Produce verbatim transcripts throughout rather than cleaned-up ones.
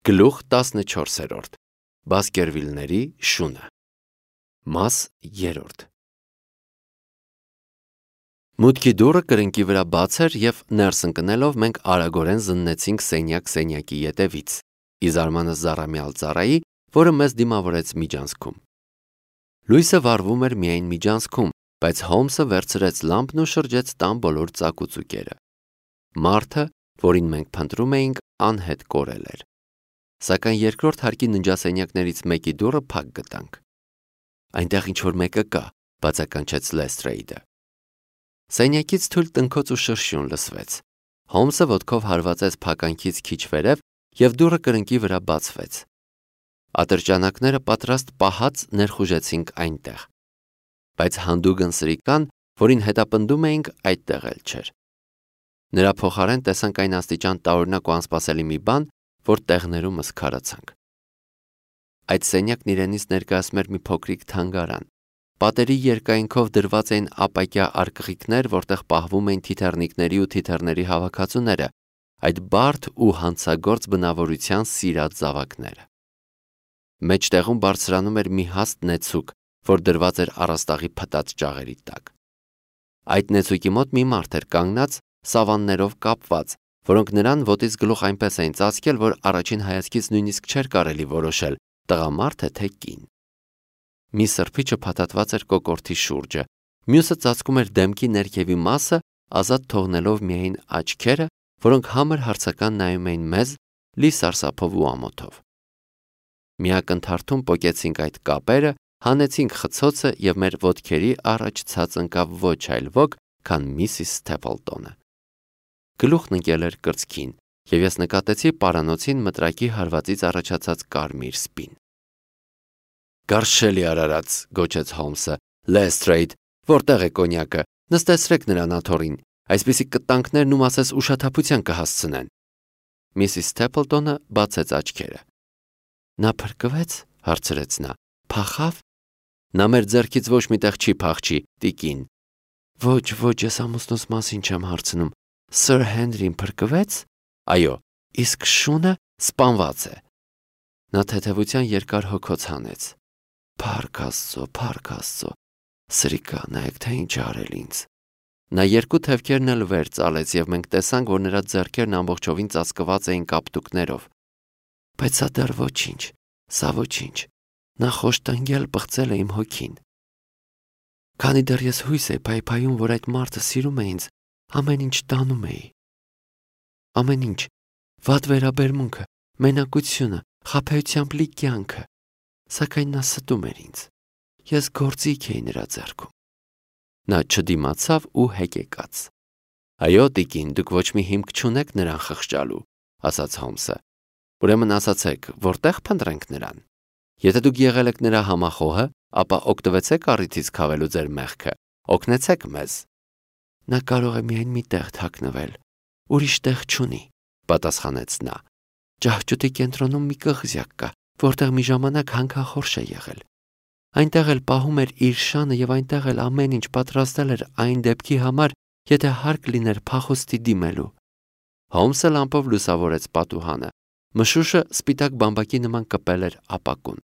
Գլուխ տասնչորսերորդ Բասկերվիլների շունը Մաս երրորդ Մուտքի դուռը կրկնակի վրա բաց էր և ներս ընկնելով մենք արագորեն զննեցինք սենյակ սենյակի ետևից, ի զարմանս զառամյալ ծառայի, որը մեզ դիմավորեց միջանցքում։ Լույսը վառվում էր միայն միջանցքում, բայց Հոլմսը վերցրեց լամպն ու շրջեց տան բոլոր ծակուծուկերը։ Մարդը, որին մենք փնտրում էինք, անհետ կորել էր։ Սակայն երկրորդ հարկի ննջասենյակներից մեկի դուռը փակ գտանք։ Այնտեղ ինչ-որ մեկը կա, բացականչեց Լեսթրեյդը։ Սենյակից թույլ տնքոց ու շրշյուն լսվեց։ Հոլմսը ոտքով հարվածեց փականքից քիչ վերև և դուռը կրկնակի վրա բացվեց։ Ատրճանակները պատրաստ պահած ներխուժեցինք այնտեղ։ Բայց հանդուգն սրիկան, որին հետապնդում էինք, այդտեղ էլ չէր։ Նրա փոխարեն տեսանք այն աստիճան տարօրինակ ու անսպասելի մի բան, որ տեղներումս քարացանք։ Այդ սենյակն իրենից ներկայացնում էր մի փոքրիկ թանգարան։ Պատերի երկայնքով դրված էին ապակյա արկղիկներ, որտեղ պահվում էին թիթեռնիկների ու թիթեռների հավաքածուները, այդ բարդ ու հանցագործ բնավորության սիրած զավակները։ Մեջտեղում բարձրանում էր մի հաստ նեցուկ, որ դրված էր առաստաղի փտած ճաղերի տակ։ Այդ նեցուկի մոտ մի մարդ էր կանգնած, սավաններով կապված, որոնք նրան ոտից գլուխ այնպես էին ծածկել, որ առաջին հայացքից նույնիսկ չէր կարելի որոշել տղամարդ է թե կին։ Մի սրբիչը փաթաթված էր կոկորդի շուրջը, մյուսը ծածկում էր դեմքի ներքևի մասը, ազատ թողնելով միայն աչքերը, որոնք համր հարցական նայում էին մեզ, լի սարսափով ու ամոթով։ Մի ակնթարթում պոկեցինք այդ կապերը, հանեցինք խցոցը և մեր ոտքերի առաջ ցած ընկավ ոչ այլ ոք, քան միսիս Սթեփլտոնը։ Գլուխն ընկել էր կրծքին, և ես նկատեցի պարանոցին մտրակի հարվածից առաջացած կարմիր սպին։ «Գարշելի արարած», գոչեց Հոլմսը, «Լեսթրեյդ, որտեղ է կոնյակը, նստեցրեք նրան աթոռին, այսպիսի կտանքներն ում ասես ուշաթափության կհասցնեն»։ Միսիս Սթեփլտոնը բացեց աչքերը։ «Նա փրկվեց», հարցրեց նա, «փախավ»։ «Նա մեր ձեռքից ոչ մի տեղ չի փախչի, տիկին»։ «Ոչ, ոչ, ես ամուսնուս մասին չեմ հարցնում, Սըր Հենրին փրկվեց»։ «Այո, իսկ շունը սպանված է»։ Նա թեթևության երկար հոգոց հանեց։ «Փառք Աստծո, փառք Աստծո, սրիկա, նայեք, թե ինչ արել ինձ»։ Նա երկու թևքերն էլ վեր ծալեց, և մենք տեսանք, որ նրա ձեռքերն ամբողջովին ծածկված էին կապտուկներով։ «Բայց սա դեռ ոչինչ, սա ոչինչ, նա խոշտանգել պղծել է իմ հոգին։ Քանի դեռ ես հույս էի փայփայում, որ այդ մարդը սիրում է ինձ, ամեն ինչ տանում էի։ Ամեն ինչ, վատ վերաբերմունքը, մենակությունը, խաբեությամբ լի կյանքը, սակայն նա ստում էր ինձ։ Ես գործիք էի նրա ձեռքում»։ Նա չդիմացավ ու հեկեկաց։ «Այո, տիկին, դուք ոչ մի հիմք չունեք նրան խղճալու», ասաց Հոլմսը։ «Ուրեմն ասացեք, որտեղ փնտրենք նրան։ Եթե դուք եղել եք նրա համախոհը, ապա օգտվեցեք առիթից քավելու ձեր մեղքը, օգնեցեք մեզ»։ «Նա կարող է միայն մի տեղ թաքնվել, ուրիշ տեղ չունի», պատասխանեց նա։ «Ջահճուտի կենտրոնում մի կղզյակ կա, որտեղ մի ժամանակ հանքախորշ է եղել։ Այնտեղ էլ պահում էր իր շանը և այնտեղ էլ ամեն ինչ պատրաստել էր այն դեպքի համար, եթե հարկ լիներ փախուստի դիմելու»։ Հոլմսը լամպով լուսավորեց պատուհանը։ Մշուշը սպիտակ բամբակի նման կպել էր ապակուն։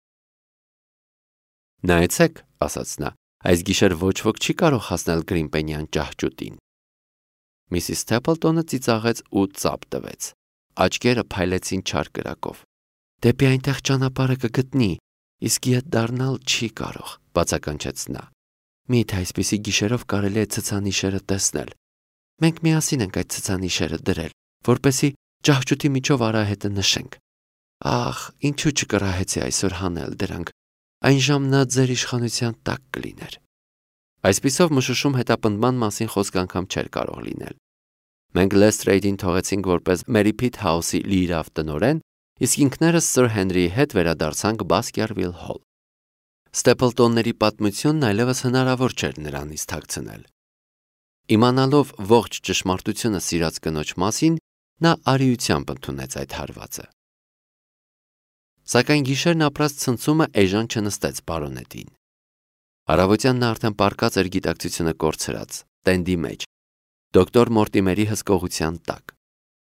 «Նայեցեք», ասաց նա, «այս գիշեր ոչ ոք չի կարող հասնել Գրիմպենյան ջահճուտին»։ Միսիս Սթեփլտոնը ծիծաղեց ու ծափ տվեց։ Աչքերը փայլեցին չար կրակով։ «Դեպի այնտեղ ճանապարհը կգտնի, իսկ ետ դառնալ չի կարող», բացականչեց նա։ «Մի՞թե այսպիսի գիշերով կարելի է ցցանիշերը տեսնել։ Մենք միասին ենք այդ ցցանիշերը դրել, որպեսզի ջահճուտի միջով արահետը նշենք։ Ախ, ինչու չկռահեցի այսօր հանել դրանք, այնժամ նա ձեր իշխանության տակ կլիներ»։ Այսպիսով մշուշում հետապնդման մասին խոսք անգամ չէր կարող լինել։ Մենք Լեսթրեյդին թողեցինք որպես Մերի Փիթհաուսի լիիրավ տնօրեն, իսկ ինքներս Սըր Հենրիի հետ վերադարձանք Բասկերվիլ Հոլ։ Ստեփլտոնների պատմությունն այլևս հնարավոր չէր նրանից թաքցնել։ Իմանալով ողջ ճշմարտությունը սիրած կնոջ մասին, նա արիությամբ ընդունեց այդ հարվածը։ Սակայն գիշերն ապրած ցնցումը էժան չնստեց պարոնետին։ Առավոտյան նա արդեն պառկած էր գիտակցությունը կորցրած, տենդի մեջ, դոկտոր Մորտիմերի հսկողության տակ։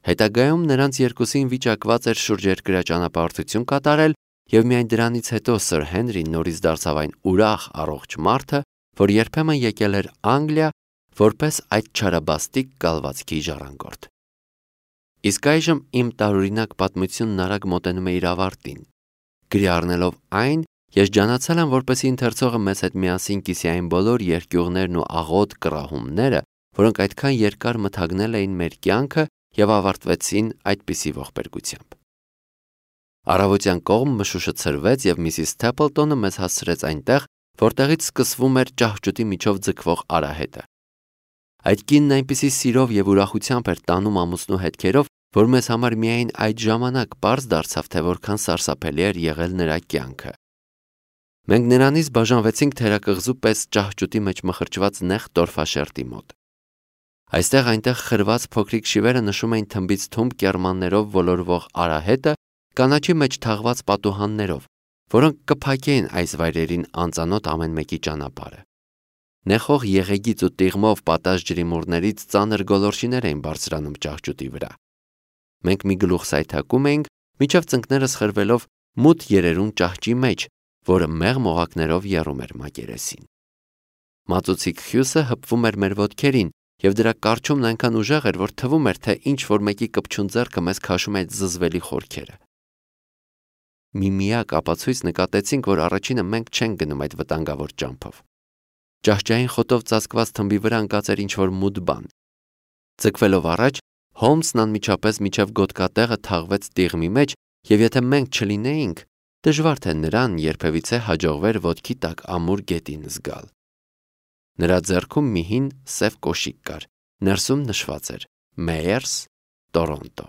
Հետագայում նրանց երկուսին վիճակված էր շուրջերկրյա ճանապարհորդություն կատարել, եւ միայն դրանից հետո Սր Հենրին նորից դարձավ այն ուրախ առողջ մարդը, որ երբեմն եկել էր Անգլիա որպես այդ չարաբաստիկ կալվածքի ժառանգորդ։ Իսկ այժմ իմ տարօրինակ պատմությունն արագ մոտենում է իր ավարտին։ Գրի առնելով այն, ես ջանացել եմ, որպեսզի ընթերցողը մեզ հետ միասին կիսի այն բոլոր երկյուղներն ու աղոտ կռահումները, որոնք այդքան երկար մթագնել էին մեր կյանքը եւ ավարտվեցին այդպիսի ողբերգությամբ։ Առավոտյան կողմ մշուշը ցրվեց եւ միսիս Սթեփլտոնը մեզ հասցրեց այնտեղ, որտեղից սկսվում էր ճահճուտի միջով ձգվող արահետը։ Այդ կինն այնպիսի սիրով եւ ուրախությամբ էր տանում ամուսնու հետքերով, որ մեզ համար միայն այդ ժամանակ պարզ դարձավ, թե որքան սարսափելի էր եղել նրա կյանքը։ Մենք նրանից բաժանվեցինք թերակղզու պես ճահճուտի մեջ մխրճված նեղ տորֆաշերտի մոտ։ Այստեղ այնտեղ խրված փոքրիկ շիվերը նշում էին թմբից թումբ կեռմաններով ոլորվող արահետը կանաչի մեջ թաղված պատուհաններով, որոնք կփակեին այս վայրերին անծանոթ ամեն մեկի ճանապարհը։ Նեխող եղեգից ու տիղմով պատաշ ջրիմուռներից ծանր գոլորշիներ էին բարձրանում ճահճուտի վրա։ Մենք մի գլուխ սայթակում էինք, մինչև ծնկներս խրվելով մութ երերուն ճահճի մեջ, որը մեղմ օղակներով եռում էր մակերեսին։ Մածուցիկ խյուսը հպվում էր մեր ոտքերին, եւ դրա կարճումն այնքան ուժեղ էր, որ թվում էր, թե ինչ որ մեկի կպչուն ձեռքը մեզ քաշում է այդ զզվելի խորքերը։ Մի միակ ապացույց նկատեցինք, որ առաջինը մենք չենք գնում այդ վտանգավոր ճամփով։ Ճահճային խոտով ծածկված թմբի վրա ընկած էր ինչ-որ մութ բան։ Ձգվելով առաջ, Հոլմսն անմիջապես միջև գոտկատեղը թաղվեց տիղմի մեջ, եւ եթե մենք չլինեինք, դժվար թե նրան երբևիցե հաջողվեր ոտքի տակ ամուր գետին զգալ։ Նրա ձեռքում մի հին սև կոշիկ կար, ներսում նշված էր Մեյերս, Տորոնտո։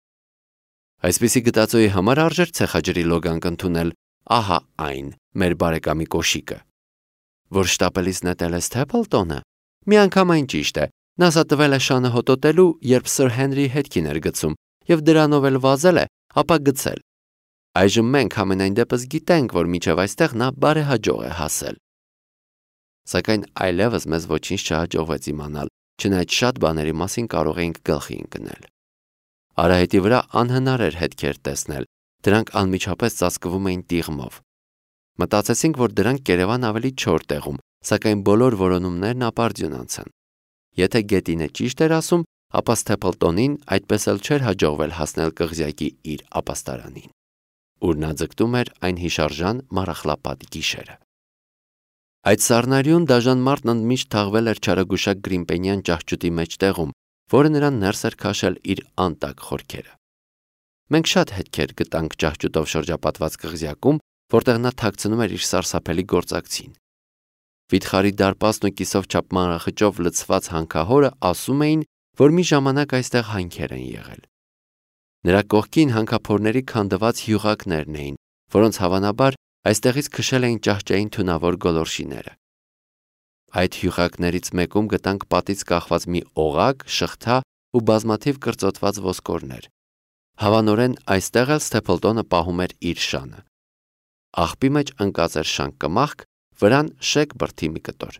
Այսպիսի գտածոյի համար արժեր ցեխաջրի լոգանք ընդունել, ահա այն, մեր բարեկամի կոշիկը։ Որ շտապելիս նետել է Սթեփլտոնը, միանգամայն ճիշտ է, նա սա տվել է շանը հոտոտելու, երբ Սր Հենրիի հետքին էր գցում, եւ դրանով էլ վազել է, ապա գցել։ Այժմ մենք ամենայն դեպս գիտենք, որ մինչև այստեղ նա բարեհաջող է հասել։ Սակայն այլևս մեզ ոչինչ չհաջողվեց իմանալ, չնայած շատ բաների մասին կարող էինք գլխի ընկնել։ Արահետի վրա անհնար էր հետքեր տեսնել, դրանք անմիջապես ծածկվում էին տիղմով։ Մտածեցինք, որ դրանք կերևան ավելի չոր տեղում, սակայն բոլոր որոնումներն ապարդյուն անցան։ Եթե գետինը ճիշտ էր ասում, ապա Սթեփլտոնին այդպես էլ չէր հաջողվել հասնել կղզյակի իր ապաստարանին, ուր նա ձգտում էր այն հիշարժան մառախլապատ գիշերը։ Այդ սառնարյուն դաժան մարդն ընդմիշտ թաղվել էր չարագուշակ գրիմպենյան ճահճուտի մեջտեղում, որը նրան ներս էր քաշել իր անտակ խորքերը։ Մենք շատ հետքեր գտանք ճահճուտով շրջապատված կղզյակում, որտեղ նա թաքցնում էր իր սարսափելի գործակցին։ Վիթխարի դարպասն ու կիսով չափ մանրախճով լցված հանքահորը ասում էին, որ մի ժամանակ այստեղ հանքեր են եղել։ Նրա կողքին հանքափորների քանդված հյուղակներն էին, որոնց հավանաբար այստեղից քշել էին ճահճային թունավոր գոլորշիները։ Այդ հյուղակներից մեկում գտանք պատից կախված մի օղակ, շղթա ու բազմաթիվ կրծոտված ոսկորներ։ Հավանորեն այստեղ էլ Սթեփլտոնը պահում էր իր շանը։ Աղբի մեջ ընկած էր շանկ կմախք, վրան շեկ բրդի մի կտոր։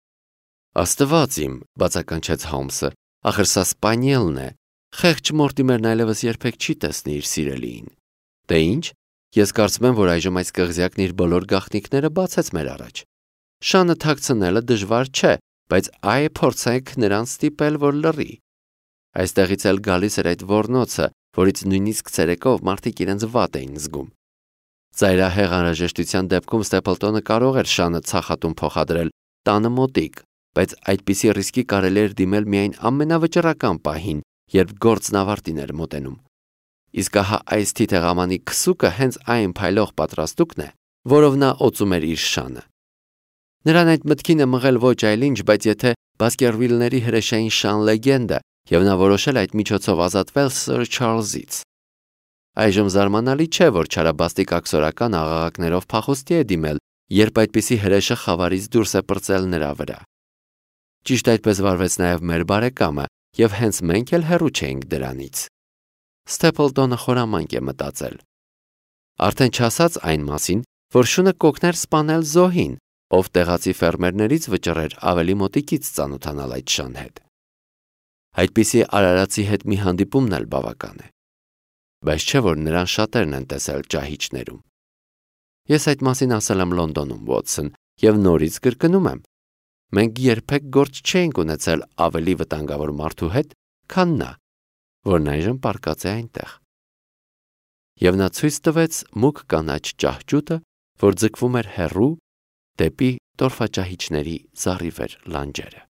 Աստված իմ, բացականչեց Հոլմսը, ախր սա սպանիելն է, խեղճ Մորտիմերն այլևս երբեք չի տեսնի իր սիրելիին։ Դե ինչ, ես կարծում եմ, որ այժմ այս կղզյակն իր բոլոր գաղտնիքները բացեց մեր առաջ։ Շանը թաքցնելը դժվար չէ, բայց այ փորձենք նրան ստիպել, որ լռի։ Այստեղից էլ գալիս էր այդ ոռնոցը, որից նույնիսկ ցերեկով մարդիկ իրենց վատ էին զգում։ Ծայրահեղ անհրաժեշտության դեպքում Ստեփլտոնը կարող էր շանը ցախատուն փոխադրել տանը մոտիկ, բայց այդպիսի ռիսկի կարելի էր դիմել միայն ամենավճռական պահին, երբ գործն ավարտին էր մոտենում։ Իսկ ահա այս թիթեղամանի քսուկը հենց այն փայլող պատրաստուկն է, որով նա օծում էր իր շանը։ Նրան այդ մտքին է մղել ոչ այլ ինչ, բայց եթե Բասկերվիլների հրեշային շան լեգենդը, եւ նա որոշել այդ միջոցով ազատվել Սր Չարլզից։ Այժմ զարմանալի չէ, որ չարաբաստիկ ակսորական աղաղակներով փախուստի է դիմել, երբ այդպիսի հրեշը խավարից դուրս է պրծել նրա վրա։ Ճիշտ այդպես վարվեց նաև մեր բարեկամը, եւ հենց մենք էլ հեռու չէինք դրանից։ Ստեփլտոնը խորամանկ է մտածել։ Արդեն չասած այն մասին, որ շունը կօգներ սպանել զոհին, ով տեղացի ֆերմերներից վճռեր ավելի մոտիկից ծանոթանալ այդ շան հետ։ Այդպիսի արարածի հետ մի հանդիպումն էլ բավական է։ Բայց չէ որ նրան շատերն են տեսել ճահիճներում։ Ես այդ մասին ասել եմ Լոնդոնում, Վոթսոն, եւ նորից կրկնում եմ։ Մենք երբեք գործ չենք ունեցել ավելի վտանգավոր մարդու հետ, քան նա, որն այժմ պառկած է այնտեղ։ Եվ նա ցույց տվեց մուգ կանաչ ճահճուտը, որ ձգվում էր հեռու դեպի տորֆաճահիճների զառիվեր լանջերը։